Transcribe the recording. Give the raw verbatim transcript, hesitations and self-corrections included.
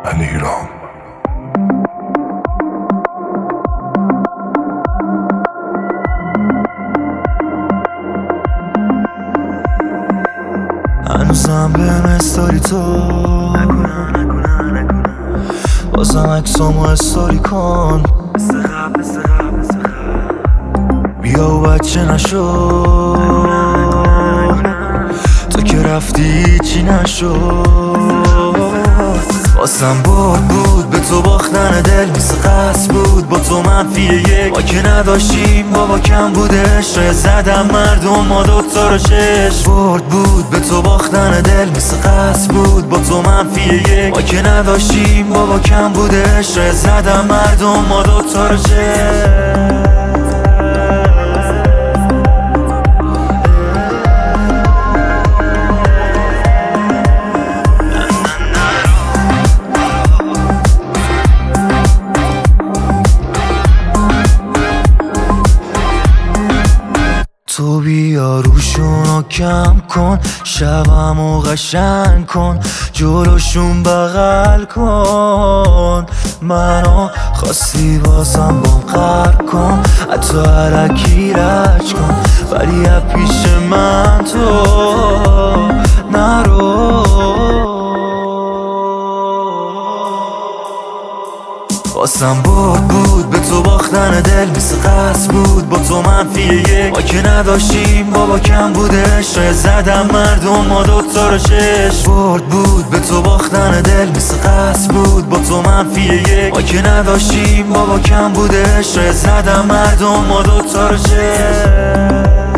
علیرام. هنوزم بهم استوری تو بازم عکسامو استوری کن. بیا و بچه نشو، تو که رفتی چی نشد. واسم برد بود به تو باختن دل مثل قصد بود، با تو منفی یک ما که نداشتیم بابا کم بودش. شاید زدم مردم ما دوتا رو شش. برد بود به تو باختن دل مثل قصد بود، با تو منفی یک ما که نداشتیم بابا کم بودش. شاید زدم مردم ما دوتا رو شش. تو بیا روشونو کم کن، شبمو قشنگ کن، جلوشون بغل کن. منو خواستی بازم بام قهر کن، حتی علکی رج کن، ولی از پیش من تو نرو. واسم برد بود به تو باختن دل مثل قصد بود، با تو منفی یک ما که نداشتیم بابا کم بودش. شاید زدم مردم ما دوتا رو شش. برد بود به تو باختن دل مثل قصد بود، با تو منفی یک ما که نداشتیم بابا کم بودش. شاید زدم مردم ما دوتا رو شش.